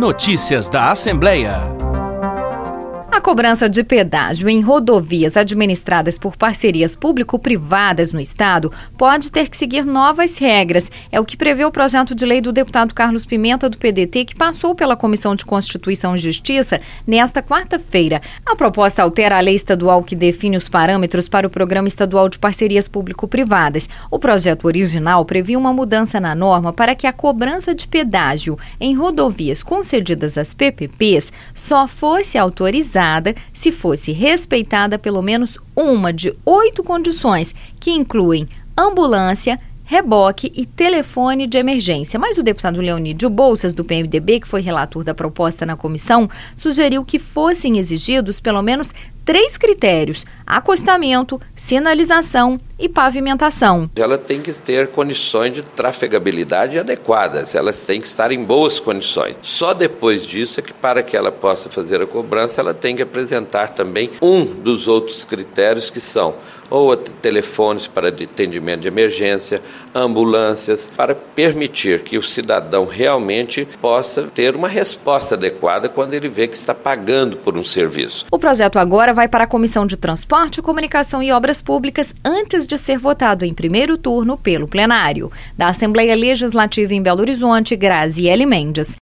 Notícias da Assembleia. A cobrança de pedágio em rodovias administradas por parcerias público-privadas no Estado pode ter que seguir novas regras. É o que prevê o projeto de lei do deputado Carlos Pimenta, do PDT, que passou pela Comissão de Constituição e Justiça nesta quarta-feira. A proposta altera a lei estadual que define os parâmetros para o Programa Estadual de Parcerias Público-Privadas. O projeto original previa uma mudança na norma para que a cobrança de pedágio em rodovias concedidas às PPPs só fosse autorizada se fosse respeitada pelo menos uma de 8 condições, que incluem ambulância, reboque e telefone de emergência. Mas o deputado Leonídio Bolsas, do PMDB, que foi relator da proposta na comissão, sugeriu que fossem exigidos pelo menos 3 critérios: acostamento, sinalização e pavimentação. Ela tem que ter condições de trafegabilidade adequadas, elas têm que estar em boas condições. Só depois disso é que, para que ela possa fazer a cobrança, ela tem que apresentar também um dos outros critérios, que são ou telefones para atendimento de emergência, ambulâncias, para permitir que o cidadão realmente possa ter uma resposta adequada quando ele vê que está pagando por um serviço. O projeto agora vai para a Comissão de Transporte, Comunicação e Obras Públicas antes de ser votado em primeiro turno pelo plenário. Da Assembleia Legislativa em Belo Horizonte, Graziele Mendes.